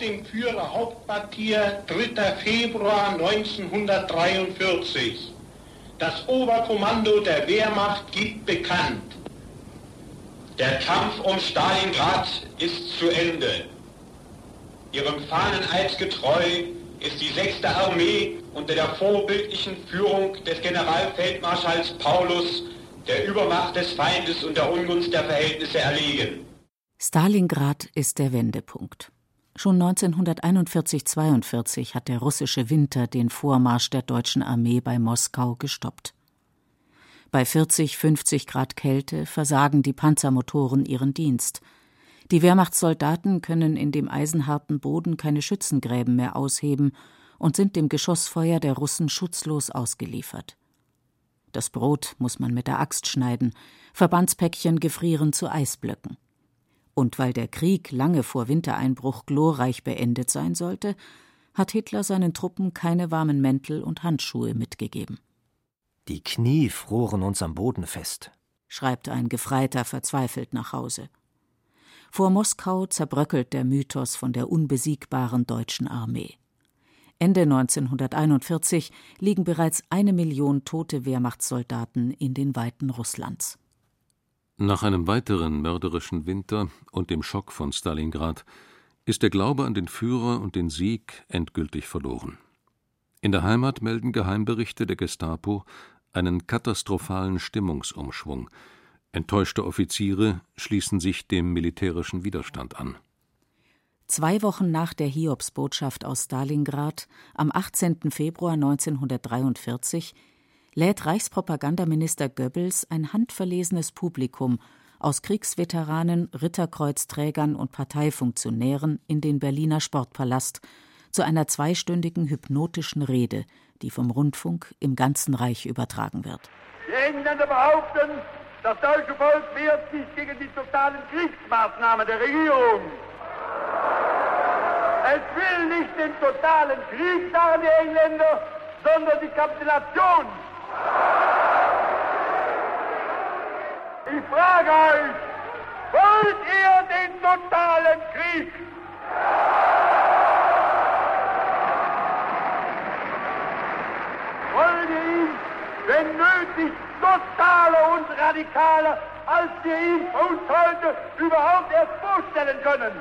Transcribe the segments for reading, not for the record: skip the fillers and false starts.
dem Führerhauptquartier 3. Februar 1943. Das Oberkommando der Wehrmacht gibt bekannt: Der Kampf um Stalingrad ist zu Ende. Ihrem Fahneneid getreu ist die 6. Armee unter der vorbildlichen Führung des Generalfeldmarschalls Paulus der Übermacht des Feindes und der Ungunst der Verhältnisse erlegen. Stalingrad ist der Wendepunkt. Schon 1941/42 hat der russische Winter den Vormarsch der deutschen Armee bei Moskau gestoppt. Bei 40, 50 Grad Kälte versagen die Panzermotoren ihren Dienst. Die Wehrmachtssoldaten können in dem eisenharten Boden keine Schützengräben mehr ausheben und sind dem Geschossfeuer der Russen schutzlos ausgeliefert. Das Brot muss man mit der Axt schneiden, Verbandspäckchen gefrieren zu Eisblöcken. Und weil der Krieg lange vor Wintereinbruch glorreich beendet sein sollte, hat Hitler seinen Truppen keine warmen Mäntel und Handschuhe mitgegeben. Die Knie froren uns am Boden fest, schreibt ein Gefreiter verzweifelt nach Hause. Vor Moskau zerbröckelt der Mythos von der unbesiegbaren deutschen Armee. Ende 1941 liegen bereits 1 Million tote Wehrmachtssoldaten in den Weiten Russlands. Nach einem weiteren mörderischen Winter und dem Schock von Stalingrad ist der Glaube an den Führer und den Sieg endgültig verloren. In der Heimat melden Geheimberichte der Gestapo einen katastrophalen Stimmungsumschwung. Enttäuschte Offiziere schließen sich dem militärischen Widerstand an. 2 Wochen nach der Hiobsbotschaft aus Stalingrad, am 18. Februar 1943, lädt Reichspropagandaminister Goebbels ein handverlesenes Publikum aus Kriegsveteranen, Ritterkreuzträgern und Parteifunktionären in den Berliner Sportpalast zu einer 2-stündigen hypnotischen Rede, die vom Rundfunk im ganzen Reich übertragen wird. Die Engländer behaupten, das deutsche Volk wehrt sich gegen die totalen Kriegsmaßnahmen der Regierung. Es will nicht den totalen Krieg, sagen die Engländer, sondern die Kapitulation. Ich frage euch, wollt ihr den totalen Krieg? Wollt ihr ihn, wenn nötig, totaler und radikaler, als wir ihn uns heute überhaupt erst vorstellen können?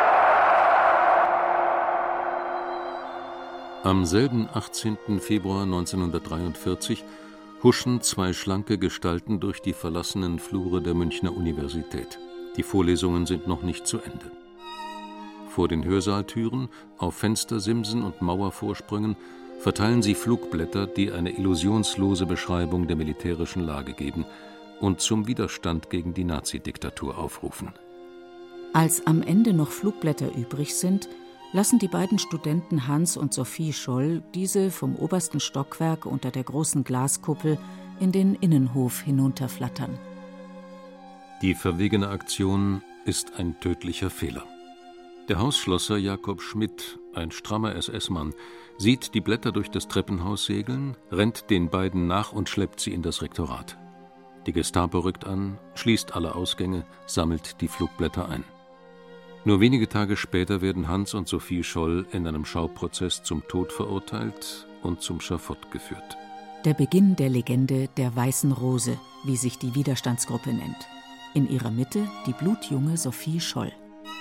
Am selben 18. Februar 1943 huschen 2 schlanke Gestalten durch die verlassenen Flure der Münchner Universität. Die Vorlesungen sind noch nicht zu Ende. Vor den Hörsaaltüren, auf Fenstersimsen und Mauervorsprüngen verteilen sie Flugblätter, die eine illusionslose Beschreibung der militärischen Lage geben und zum Widerstand gegen die Nazidiktatur aufrufen. Als am Ende noch Flugblätter übrig sind, lassen die beiden Studenten Hans und Sophie Scholl diese vom obersten Stockwerk unter der großen Glaskuppel in den Innenhof hinunterflattern. Die verwegene Aktion ist ein tödlicher Fehler. Der Hausschlosser Jakob Schmidt, ein strammer SS-Mann, sieht die Blätter durch das Treppenhaus segeln, rennt den beiden nach und schleppt sie in das Rektorat. Die Gestapo rückt an, schließt alle Ausgänge, sammelt die Flugblätter ein. Nur wenige Tage später werden Hans und Sophie Scholl in einem Schauprozess zum Tod verurteilt und zum Schafott geführt. Der Beginn der Legende der Weißen Rose, wie sich die Widerstandsgruppe nennt. In ihrer Mitte die blutjunge Sophie Scholl.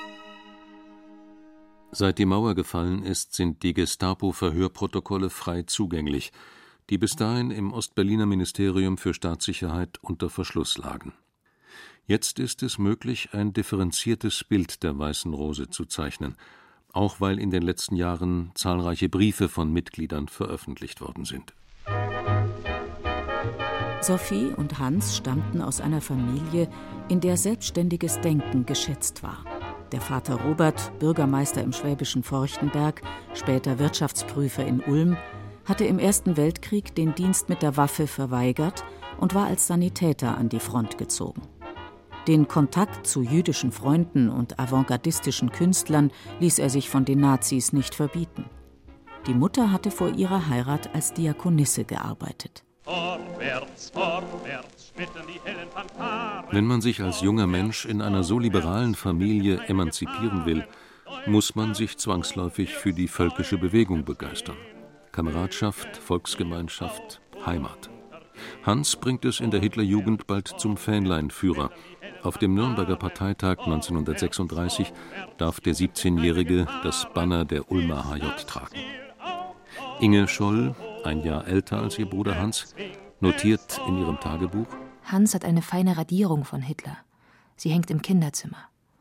Seit die Mauer gefallen ist, sind die Gestapo-Verhörprotokolle frei zugänglich, die bis dahin im Ostberliner Ministerium für Staatssicherheit unter Verschluss lagen. Jetzt ist es möglich, ein differenziertes Bild der Weißen Rose zu zeichnen, auch weil in den letzten Jahren zahlreiche Briefe von Mitgliedern veröffentlicht worden sind. Sophie und Hans stammten aus einer Familie, in der selbstständiges Denken geschätzt war. Der Vater Robert, Bürgermeister im schwäbischen Forchtenberg, später Wirtschaftsprüfer in Ulm, hatte im Ersten Weltkrieg den Dienst mit der Waffe verweigert und war als Sanitäter an die Front gezogen. Den Kontakt zu jüdischen Freunden und avantgardistischen Künstlern ließ er sich von den Nazis nicht verbieten. Die Mutter hatte vor ihrer Heirat als Diakonisse gearbeitet. Vorwärts, vorwärts, schmettern die hellen Fanfaren. Wenn man sich als junger Mensch in einer so liberalen Familie emanzipieren will, muss man sich zwangsläufig für die völkische Bewegung begeistern. Kameradschaft, Volksgemeinschaft, Heimat. Hans bringt es in der Hitlerjugend bald zum Fähnleinführer. Auf dem Nürnberger Parteitag 1936 darf der 17-Jährige das Banner der Ulmer HJ tragen. Inge Scholl, ein Jahr älter als ihr Bruder Hans, notiert in ihrem Tagebuch: Hans hat eine feine Radierung von Hitler. Sie hängt im Kinderzimmer.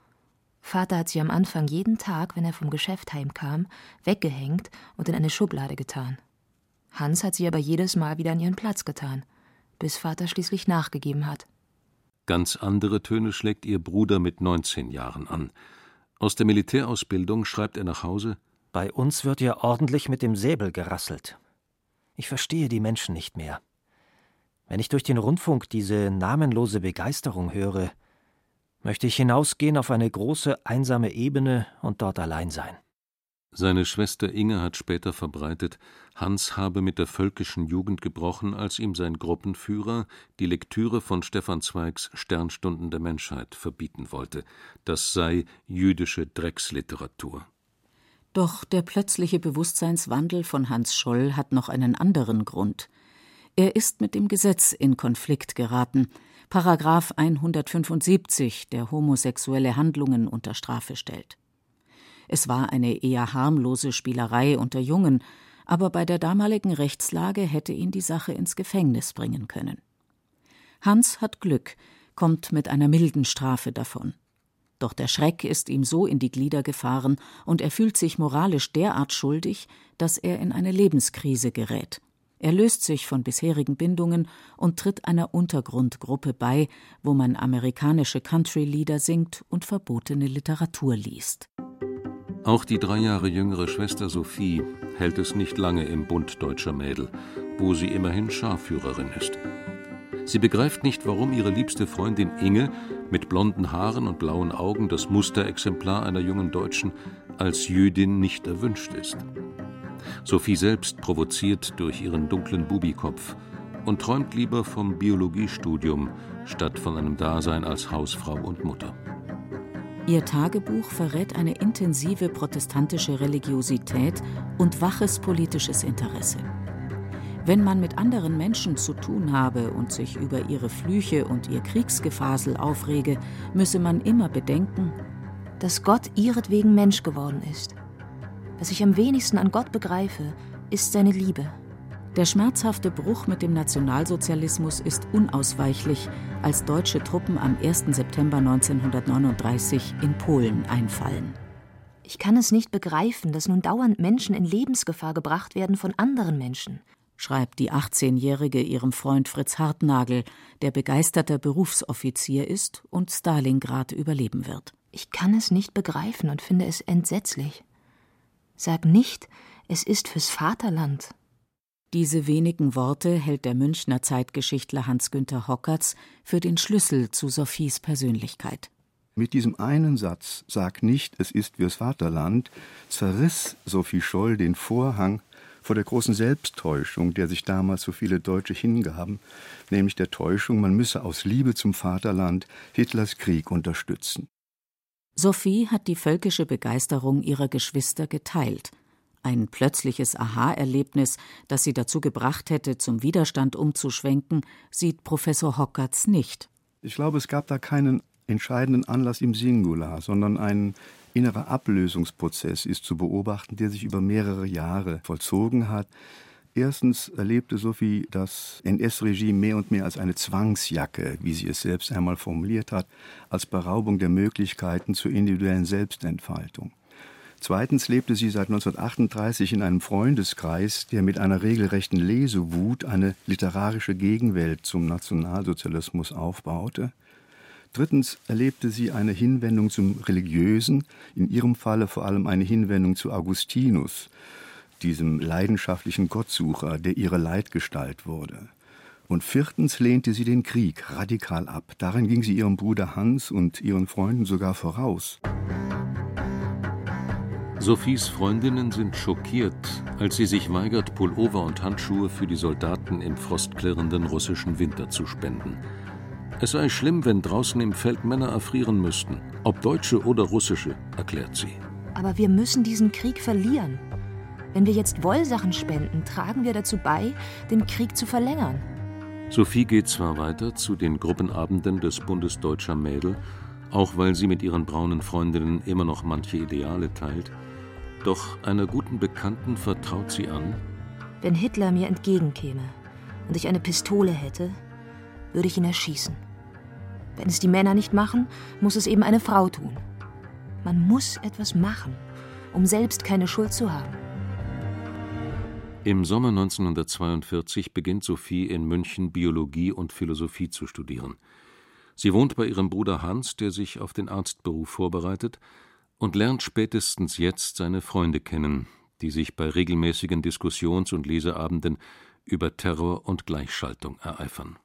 Vater hat sie am Anfang jeden Tag, wenn er vom Geschäft heimkam, weggehängt und in eine Schublade getan. Hans hat sie aber jedes Mal wieder an ihren Platz getan, bis Vater schließlich nachgegeben hat. Ganz andere Töne schlägt ihr Bruder mit 19 Jahren an. Aus der Militärausbildung schreibt er nach Hause: Bei uns wird ja ordentlich mit dem Säbel gerasselt. Ich verstehe die Menschen nicht mehr. Wenn ich durch den Rundfunk diese namenlose Begeisterung höre, möchte ich hinausgehen auf eine große, einsame Ebene und dort allein sein. Seine Schwester Inge hat später verbreitet, Hans habe mit der völkischen Jugend gebrochen, als ihm sein Gruppenführer die Lektüre von Stefan Zweigs Sternstunden der Menschheit verbieten wollte. Das sei jüdische Drecksliteratur. Doch der plötzliche Bewusstseinswandel von Hans Scholl hat noch einen anderen Grund. Er ist mit dem Gesetz in Konflikt geraten. Paragraph 175, der homosexuelle Handlungen unter Strafe stellt. Es war eine eher harmlose Spielerei unter Jungen, aber bei der damaligen Rechtslage hätte ihn die Sache ins Gefängnis bringen können. Hans hat Glück, kommt mit einer milden Strafe davon. Doch der Schreck ist ihm so in die Glieder gefahren und er fühlt sich moralisch derart schuldig, dass er in eine Lebenskrise gerät. Er löst sich von bisherigen Bindungen und tritt einer Untergrundgruppe bei, wo man amerikanische Country-Lieder singt und verbotene Literatur liest. Auch die 3 Jahre jüngere Schwester Sophie hält es nicht lange im Bund deutscher Mädel, wo sie immerhin Scharführerin ist. Sie begreift nicht, warum ihre liebste Freundin Inge mit blonden Haaren und blauen Augen, das Musterexemplar einer jungen Deutschen, als Jüdin nicht erwünscht ist. Sophie selbst provoziert durch ihren dunklen Bubikopf und träumt lieber vom Biologiestudium statt von einem Dasein als Hausfrau und Mutter. Ihr Tagebuch verrät eine intensive protestantische Religiosität und waches politisches Interesse. Wenn man mit anderen Menschen zu tun habe und sich über ihre Flüche und ihr Kriegsgefasel aufrege, müsse man immer bedenken, dass Gott ihretwegen Mensch geworden ist. Was ich am wenigsten an Gott begreife, ist seine Liebe. Der schmerzhafte Bruch mit dem Nationalsozialismus ist unausweichlich, als deutsche Truppen am 1. September 1939 in Polen einfallen. Ich kann es nicht begreifen, dass nun dauernd Menschen in Lebensgefahr gebracht werden von anderen Menschen, schreibt die 18-Jährige ihrem Freund Fritz Hartnagel, der begeisterter Berufsoffizier ist und Stalingrad überleben wird. Ich kann es nicht begreifen und finde es entsetzlich. Sag nicht, es ist fürs Vaterland. Diese wenigen Worte hält der Münchner Zeitgeschichtler Hans-Günther Hockertz für den Schlüssel zu Sophies Persönlichkeit. Mit diesem einen Satz, sag nicht, es ist fürs Vaterland, zerriss Sophie Scholl den Vorhang vor der großen Selbsttäuschung, der sich damals so viele Deutsche hingaben, nämlich der Täuschung, man müsse aus Liebe zum Vaterland Hitlers Krieg unterstützen. Sophie hat die völkische Begeisterung ihrer Geschwister geteilt. Ein plötzliches Aha-Erlebnis, das sie dazu gebracht hätte, zum Widerstand umzuschwenken, sieht Professor Hockertz nicht. Ich glaube, es gab da keinen entscheidenden Anlass im Singular, sondern ein innerer Ablösungsprozess ist zu beobachten, der sich über mehrere Jahre vollzogen hat. Erstens erlebte Sophie das NS-Regime mehr und mehr als eine Zwangsjacke, wie sie es selbst einmal formuliert hat, als Beraubung der Möglichkeiten zur individuellen Selbstentfaltung. Zweitens lebte sie seit 1938 in einem Freundeskreis, der mit einer regelrechten Lesewut eine literarische Gegenwelt zum Nationalsozialismus aufbaute. Drittens erlebte sie eine Hinwendung zum Religiösen, in ihrem Falle vor allem eine Hinwendung zu Augustinus, diesem leidenschaftlichen Gottsucher, der ihre Leitgestalt wurde. Und viertens lehnte sie den Krieg radikal ab. Darin ging sie ihrem Bruder Hans und ihren Freunden sogar voraus. Sophies Freundinnen sind schockiert, als sie sich weigert, Pullover und Handschuhe für die Soldaten im frostklirrenden russischen Winter zu spenden. Es sei schlimm, wenn draußen im Feld Männer erfrieren müssten, ob deutsche oder russische, erklärt sie. Aber wir müssen diesen Krieg verlieren. Wenn wir jetzt Wollsachen spenden, tragen wir dazu bei, den Krieg zu verlängern. Sophie geht zwar weiter zu den Gruppenabenden des Bundes Deutscher Mädel, auch weil sie mit ihren braunen Freundinnen immer noch manche Ideale teilt, doch einer guten Bekannten vertraut sie an: Wenn Hitler mir entgegenkäme und ich eine Pistole hätte, würde ich ihn erschießen. Wenn es die Männer nicht machen, muss es eben eine Frau tun. Man muss etwas machen, um selbst keine Schuld zu haben. Im Sommer 1942 beginnt Sophie in München Biologie und Philosophie zu studieren. Sie wohnt bei ihrem Bruder Hans, der sich auf den Arztberuf vorbereitet, und lernt spätestens jetzt seine Freunde kennen, die sich bei regelmäßigen Diskussions- und Leseabenden über Terror und Gleichschaltung ereifern.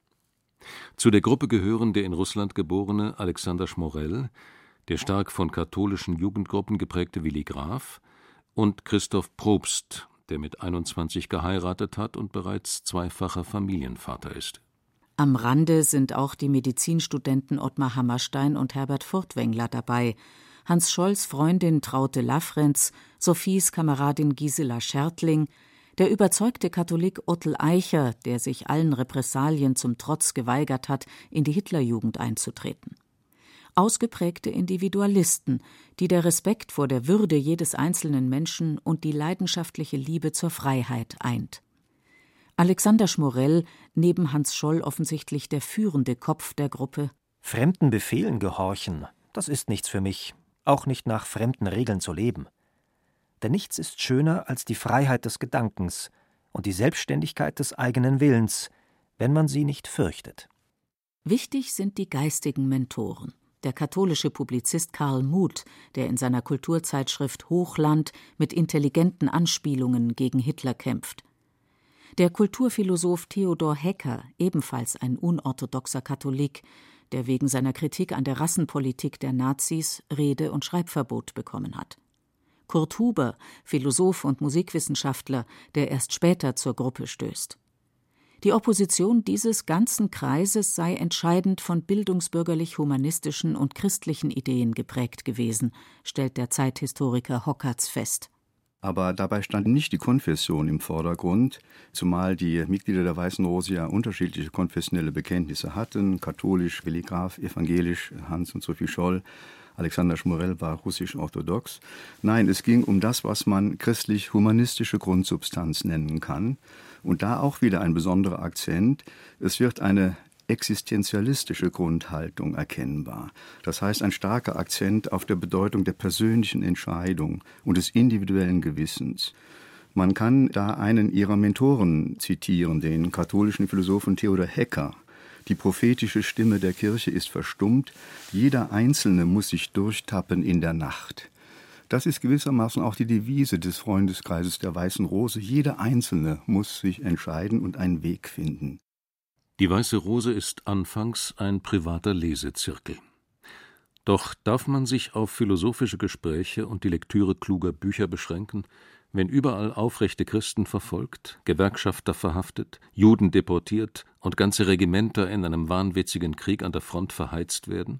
Zu der Gruppe gehören der in Russland geborene Alexander Schmorell, der stark von katholischen Jugendgruppen geprägte Willi Graf und Christoph Probst, der mit 21 geheiratet hat und bereits zweifacher Familienvater ist. Am Rande sind auch die Medizinstudenten Ottmar Hammerstein und Herbert Furtwängler dabei, Hans Scholls Freundin Traute Lafrenz, Sophies Kameradin Gisela Schertling, der überzeugte Katholik Ottel Eicher, der sich allen Repressalien zum Trotz geweigert hat, in die Hitlerjugend einzutreten. Ausgeprägte Individualisten, die der Respekt vor der Würde jedes einzelnen Menschen und die leidenschaftliche Liebe zur Freiheit eint. Alexander Schmorell, neben Hans Scholl offensichtlich der führende Kopf der Gruppe. Fremden Befehlen gehorchen, das ist nichts für mich, auch nicht nach fremden Regeln zu leben. Denn nichts ist schöner als die Freiheit des Gedankens und die Selbstständigkeit des eigenen Willens, wenn man sie nicht fürchtet. Wichtig sind die geistigen Mentoren. Der katholische Publizist Karl Muth, der in seiner Kulturzeitschrift Hochland mit intelligenten Anspielungen gegen Hitler kämpft. Der Kulturphilosoph Theodor Hecker, ebenfalls ein unorthodoxer Katholik, der wegen seiner Kritik an der Rassenpolitik der Nazis Rede- und Schreibverbot bekommen hat. Kurt Huber, Philosoph und Musikwissenschaftler, der erst später zur Gruppe stößt. Die Opposition dieses ganzen Kreises sei entscheidend von bildungsbürgerlich-humanistischen und christlichen Ideen geprägt gewesen, stellt der Zeithistoriker Hockertz fest. Aber dabei stand nicht die Konfession im Vordergrund, zumal die Mitglieder der Weißen Rose ja unterschiedliche konfessionelle Bekenntnisse hatten, katholisch, Willi Graf, evangelisch, Hans und Sophie Scholl, Alexander Schmorell war russisch-orthodox. Nein, es ging um das, was man christlich-humanistische Grundsubstanz nennen kann. Und da auch wieder ein besonderer Akzent. Es wird eine existenzialistische Grundhaltung erkennbar. Das heißt, ein starker Akzent auf der Bedeutung der persönlichen Entscheidung und des individuellen Gewissens. Man kann da einen ihrer Mentoren zitieren, den katholischen Philosophen Theodor Hecker. Die prophetische Stimme der Kirche ist verstummt, jeder Einzelne muss sich durchtappen in der Nacht. Das ist gewissermaßen auch die Devise des Freundeskreises der Weißen Rose. Jeder Einzelne muss sich entscheiden und einen Weg finden. Die Weiße Rose ist anfangs ein privater Lesezirkel. Doch darf man sich auf philosophische Gespräche und die Lektüre kluger Bücher beschränken, wenn überall aufrechte Christen verfolgt, Gewerkschafter verhaftet, Juden deportiert und ganze Regimenter in einem wahnwitzigen Krieg an der Front verheizt werden?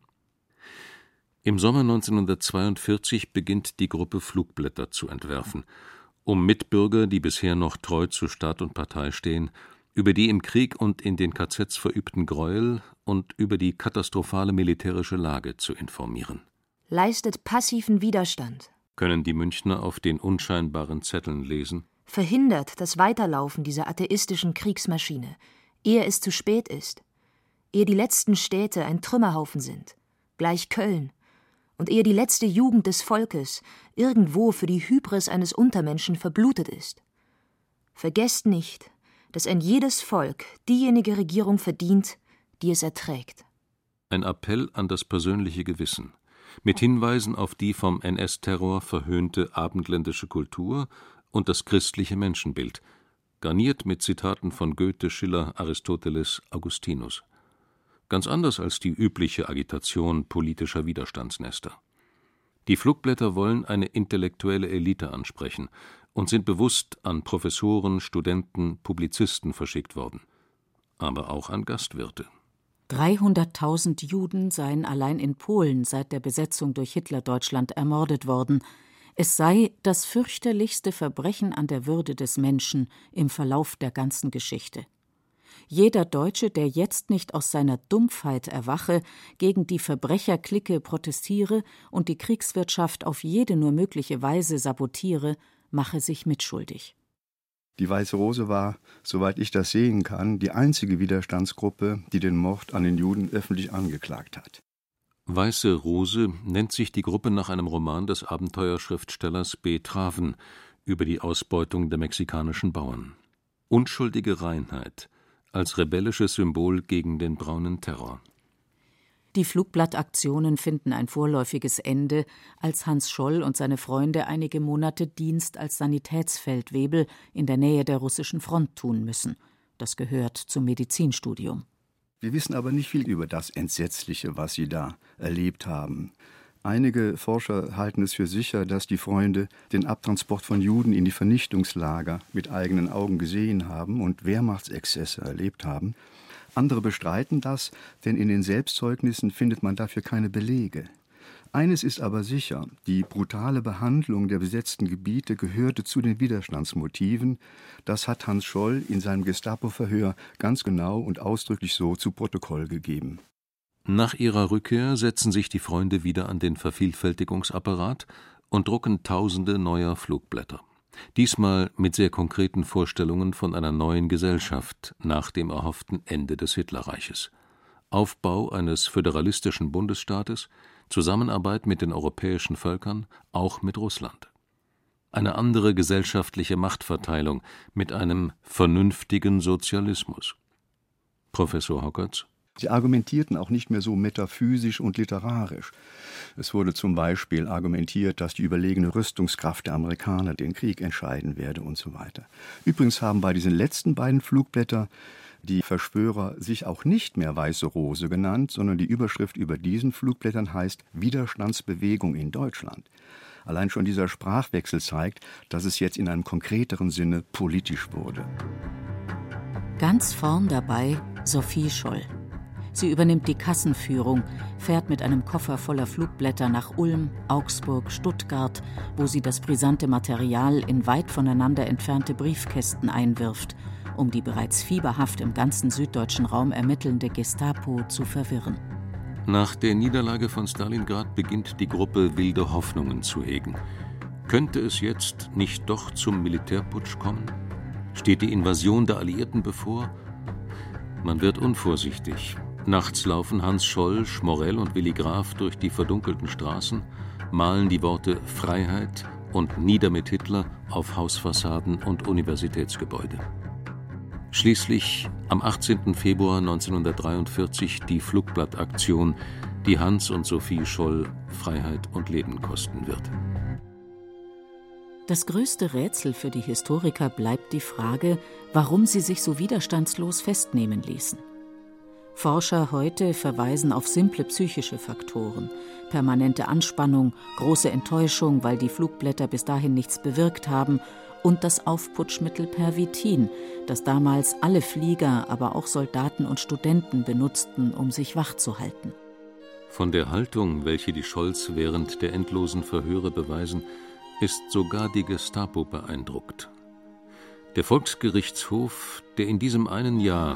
Im Sommer 1942 beginnt die Gruppe Flugblätter zu entwerfen, um Mitbürger, die bisher noch treu zu Staat und Partei stehen, über die im Krieg und in den KZs verübten Gräuel und über die katastrophale militärische Lage zu informieren. Leistet passiven Widerstand. Können die Münchner auf den unscheinbaren Zetteln lesen. Verhindert das Weiterlaufen dieser atheistischen Kriegsmaschine, ehe es zu spät ist, ehe die letzten Städte ein Trümmerhaufen sind, gleich Köln, und ehe die letzte Jugend des Volkes irgendwo für die Hybris eines Untermenschen verblutet ist. Vergesst nicht, dass ein jedes Volk diejenige Regierung verdient, die es erträgt. Ein Appell an das persönliche Gewissen, mit Hinweisen auf die vom NS-Terror verhöhnte abendländische Kultur und das christliche Menschenbild, garniert mit Zitaten von Goethe, Schiller, Aristoteles, Augustinus. Ganz anders als die übliche Agitation politischer Widerstandsnester. Die Flugblätter wollen eine intellektuelle Elite ansprechen und sind bewusst an Professoren, Studenten, Publizisten verschickt worden, aber auch an Gastwirte. 300.000 Juden seien allein in Polen seit der Besetzung durch Hitler Deutschland ermordet worden, Es sei das fürchterlichste Verbrechen an der Würde des Menschen im Verlauf der ganzen Geschichte. Jeder Deutsche, der jetzt nicht aus seiner Dumpfheit erwache, gegen die Verbrecherclique protestiere und die Kriegswirtschaft auf jede nur mögliche Weise sabotiere, mache sich mitschuldig. Die Weiße Rose war, soweit ich das sehen kann, die einzige Widerstandsgruppe, die den Mord an den Juden öffentlich angeklagt hat. Weiße Rose nennt sich die Gruppe nach einem Roman des Abenteuerschriftstellers B. Traven über die Ausbeutung der mexikanischen Bauern. Unschuldige Reinheit als rebellisches Symbol gegen den braunen Terror. Die Flugblattaktionen finden ein vorläufiges Ende, als Hans Scholl und seine Freunde einige Monate Dienst als Sanitätsfeldwebel in der Nähe der russischen Front tun müssen. Das gehört zum Medizinstudium. Wir wissen aber nicht viel über das Entsetzliche, was sie da erlebt haben. Einige Forscher halten es für sicher, dass die Freunde den Abtransport von Juden in die Vernichtungslager mit eigenen Augen gesehen haben und Wehrmachtsexzesse erlebt haben. Andere bestreiten das, denn in den Selbstzeugnissen findet man dafür keine Belege. Eines ist aber sicher, die brutale Behandlung der besetzten Gebiete gehörte zu den Widerstandsmotiven. Das hat Hans Scholl in seinem Gestapo-Verhör ganz genau und ausdrücklich so zu Protokoll gegeben. Nach ihrer Rückkehr setzen sich die Freunde wieder an den Vervielfältigungsapparat und drucken Tausende neuer Flugblätter. Diesmal mit sehr konkreten Vorstellungen von einer neuen Gesellschaft nach dem erhofften Ende des Hitlerreiches. Aufbau eines föderalistischen Bundesstaates, Zusammenarbeit mit den europäischen Völkern, auch mit Russland. Eine andere gesellschaftliche Machtverteilung mit einem vernünftigen Sozialismus. Professor Hockertz: Sie argumentierten auch nicht mehr so metaphysisch und literarisch. Es wurde zum Beispiel argumentiert, dass die überlegene Rüstungskraft der Amerikaner den Krieg entscheiden werde und so weiter. Übrigens haben bei diesen letzten beiden Flugblättern die Verschwörer sich auch nicht mehr Weiße Rose genannt, sondern die Überschrift über diesen Flugblättern heißt Widerstandsbewegung in Deutschland. Allein schon dieser Sprachwechsel zeigt, dass es jetzt in einem konkreteren Sinne politisch wurde. Ganz vorn dabei Sophie Scholl. Sie übernimmt die Kassenführung, fährt mit einem Koffer voller Flugblätter nach Ulm, Augsburg, Stuttgart, wo sie das brisante Material in weit voneinander entfernte Briefkästen einwirft, um die bereits fieberhaft im ganzen süddeutschen Raum ermittelnde Gestapo zu verwirren. Nach der Niederlage von Stalingrad beginnt die Gruppe wilde Hoffnungen zu hegen. Könnte es jetzt nicht doch zum Militärputsch kommen? Steht die Invasion der Alliierten bevor? Man wird unvorsichtig. Nachts laufen Hans Scholl, Schmorell und Willi Graf durch die verdunkelten Straßen, malen die Worte Freiheit und Nieder mit Hitler auf Hausfassaden und Universitätsgebäude. Schließlich am 18. Februar 1943 die Flugblattaktion, die Hans und Sophie Scholl Freiheit und Leben kosten wird. Das größte Rätsel für die Historiker bleibt die Frage, warum sie sich so widerstandslos festnehmen ließen. Forscher heute verweisen auf simple psychische Faktoren, permanente Anspannung, große Enttäuschung, weil die Flugblätter bis dahin nichts bewirkt haben, und das Aufputschmittel Pervitin, das damals alle Flieger, aber auch Soldaten und Studenten benutzten, um sich wach zu halten. Von der Haltung, welche die Scholls während der endlosen Verhöre beweisen, ist sogar die Gestapo beeindruckt. Der Volksgerichtshof, der in diesem einen Jahr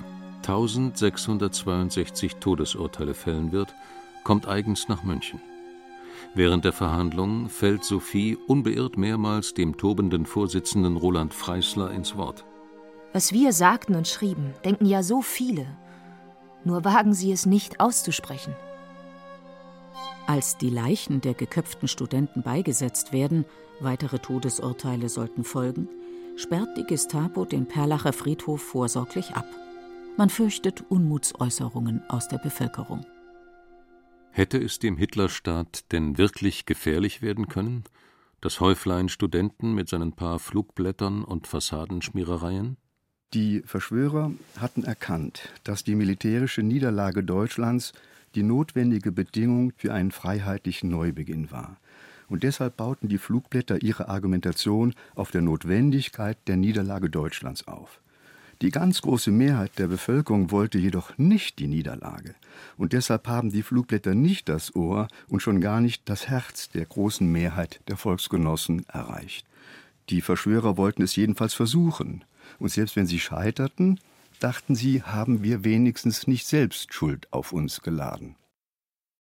1662 Todesurteile fällen wird, kommt eigens nach München. Während der Verhandlung fällt Sophie unbeirrt mehrmals dem tobenden Vorsitzenden Roland Freisler ins Wort. Was wir sagten und schrieben, denken ja so viele. Nur wagen sie es nicht auszusprechen. Als die Leichen der geköpften Studenten beigesetzt werden, weitere Todesurteile sollten folgen, sperrt die Gestapo den Perlacher Friedhof vorsorglich ab. Man fürchtet Unmutsäußerungen aus der Bevölkerung. Hätte es dem Hitlerstaat denn wirklich gefährlich werden können, das Häuflein Studenten mit seinen paar Flugblättern und Fassadenschmierereien? Die Verschwörer hatten erkannt, dass die militärische Niederlage Deutschlands die notwendige Bedingung für einen freiheitlichen Neubeginn war. Und deshalb bauten die Flugblätter ihre Argumentation auf der Notwendigkeit der Niederlage Deutschlands auf. Die ganz große Mehrheit der Bevölkerung wollte jedoch nicht die Niederlage. Und deshalb haben die Flugblätter nicht das Ohr und schon gar nicht das Herz der großen Mehrheit der Volksgenossen erreicht. Die Verschwörer wollten es jedenfalls versuchen. Und selbst wenn sie scheiterten, dachten sie, haben wir wenigstens nicht selbst Schuld auf uns geladen.